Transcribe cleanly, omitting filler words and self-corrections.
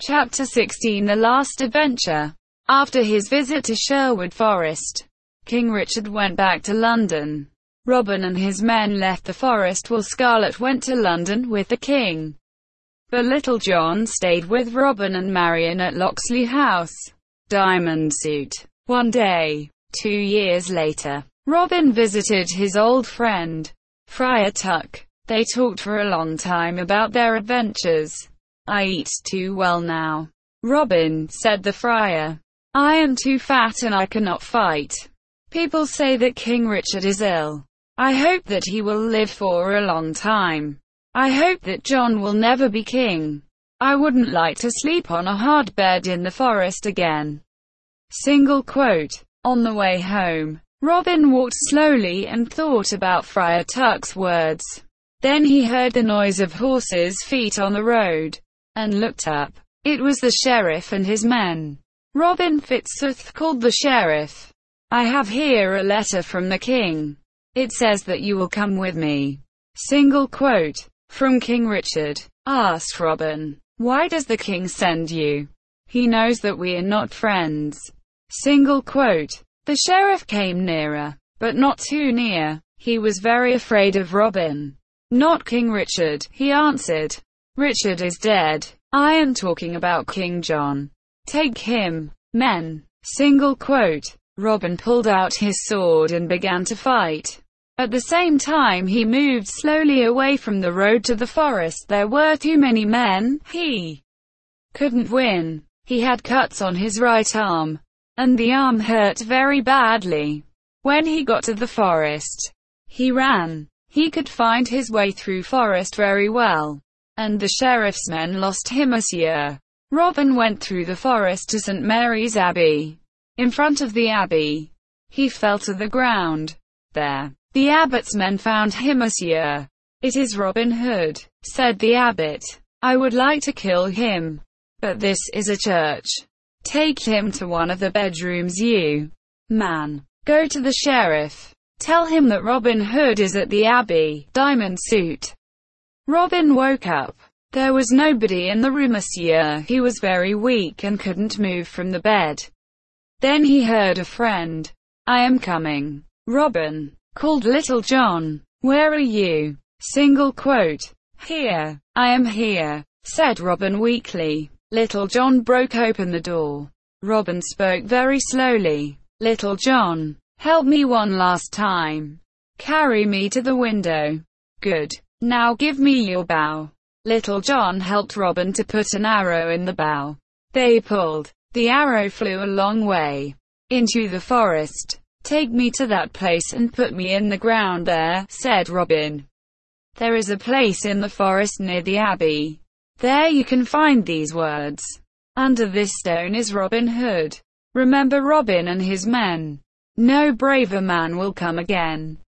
Chapter 16 The Last Adventure. After his visit to Sherwood Forest, King Richard went back to London. Robin and his men left the forest while Scarlet went to London with the king. But Little John stayed with Robin and Marian at Locksley House. Diamond Suit. One day, 2 years later, Robin visited his old friend, Friar Tuck. They talked for a long time about their adventures. "I eat too well now, Robin," said the friar. "I am too fat and I cannot fight. People say that King Richard is ill. I hope that he will live for a long time. I hope that John will never be king. I wouldn't like to sleep on a hard bed in the forest again." Single quote. On the way home, Robin walked slowly and thought about Friar Tuck's words. Then he heard the noise of horses' feet on the road, and looked up. It was the sheriff and his men. Robin Fitzooth called the sheriff. "I have here a letter from the king. It says that you will come with me." Single quote. From King Richard. Asked Robin, "Why does the king send you? He knows that we are not friends." Single quote. The sheriff came nearer, but not too near. He was very afraid of Robin. "Not King Richard," he answered. "Richard is dead. I am talking about King John. Take him, men." Single quote. Robin pulled out his sword and began to fight. At the same time he moved slowly away from the road to the forest. There were too many men. He couldn't win. He had cuts on his right arm, and the arm hurt very badly. When he got to the forest, he ran. He could find his way through forest very well, and the sheriff's men lost him a year. Robin went through the forest to St. Mary's Abbey. In front of the abbey, he fell to the ground. There, the abbot's men found him a year. "It is Robin Hood," said the abbot. "I would like to kill him, but this is a church. Take him to one of the bedrooms. You, man, go to the sheriff. Tell him that Robin Hood is at the abbey." Diamond Suit. Robin woke up. There was nobody in the room. Monsieur. He was very weak and couldn't move from the bed. Then he heard a friend. "I am coming, Robin," called Little John. "Where are you?" Single quote. "Here. I am here," said Robin weakly. Little John broke open the door. Robin spoke very slowly. "Little John, help me one last time. Carry me to the window." "Good. Now give me your bow." Little John helped Robin to put an arrow in the bow. They pulled. The arrow flew a long way into the forest. "Take me to that place and put me in the ground there," said Robin. "There is a place in the forest near the abbey. There you can find these words. Under this stone is Robin Hood. Remember Robin and his men. No braver man will come again."